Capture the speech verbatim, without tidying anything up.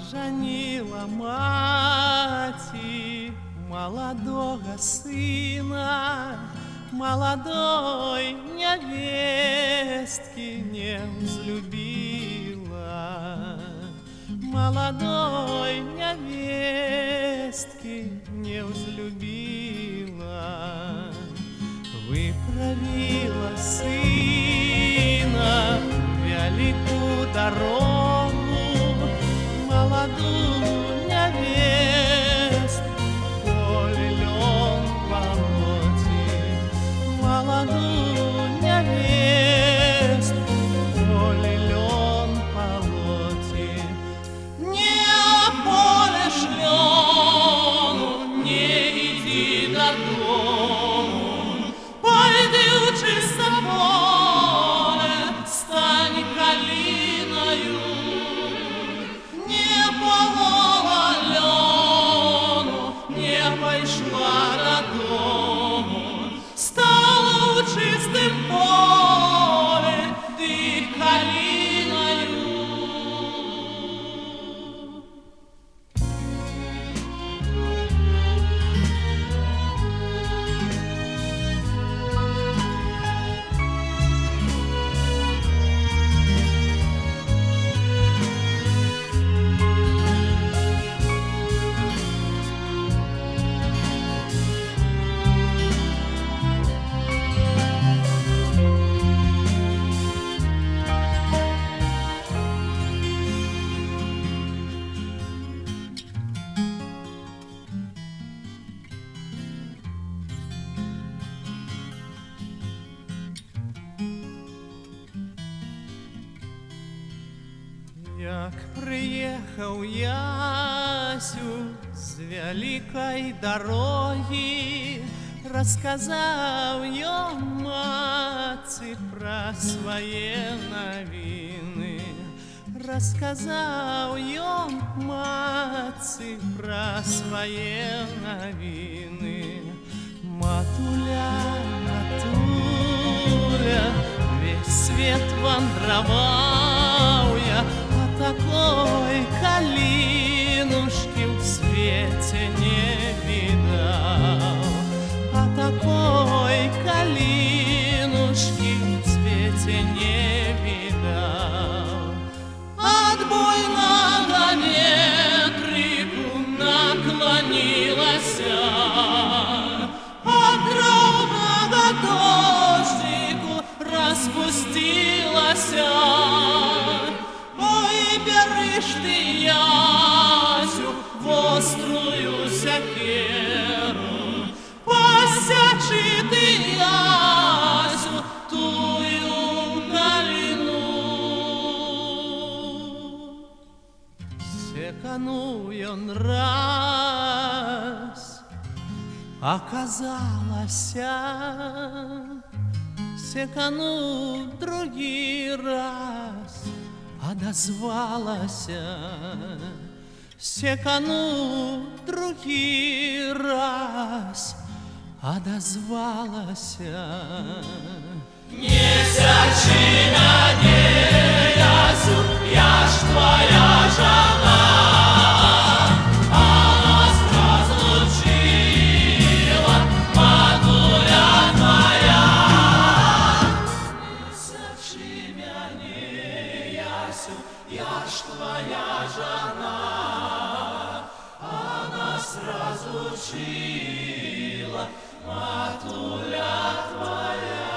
Поженила маці молодого сына, молодой невестки не взлюбила, молодой невестки не взлюбила. Выправила сына в великую дорогу, молодую невестку повелен полоть, молодую невестку повелен полоть. Не полешь лену, не иди до дому, пойди учись на поле, стань калиною. Не полола лену, не пошла до дому, стала у чистым поле, ты калиною. Як приехаў Ясю з вялікай дарогі, расказаў ён мацы пра свае навіны, расказаў ён мацы пра свае навіны. Матуля, матуля, весь свет вандраваў я, такой калинушки в свете не видал, а такой калинушки в свете не видал. От буйного ветрику наклонилась, от ровного дождику распустилась. Берешь ты, Ясю, вострую сякеру, посячи ты, Ясю, тую калину. Секанул он раз, оказалася, секанул другий раз, одозвалася, секану другий раз, одозвалася. Не сячи мяне, Ясю, я ж твоя жена, а нас разлучила матуля твоя. Не сячи мяне, Ясю, я ж твоя жена, а нас разлучила матуля твоя.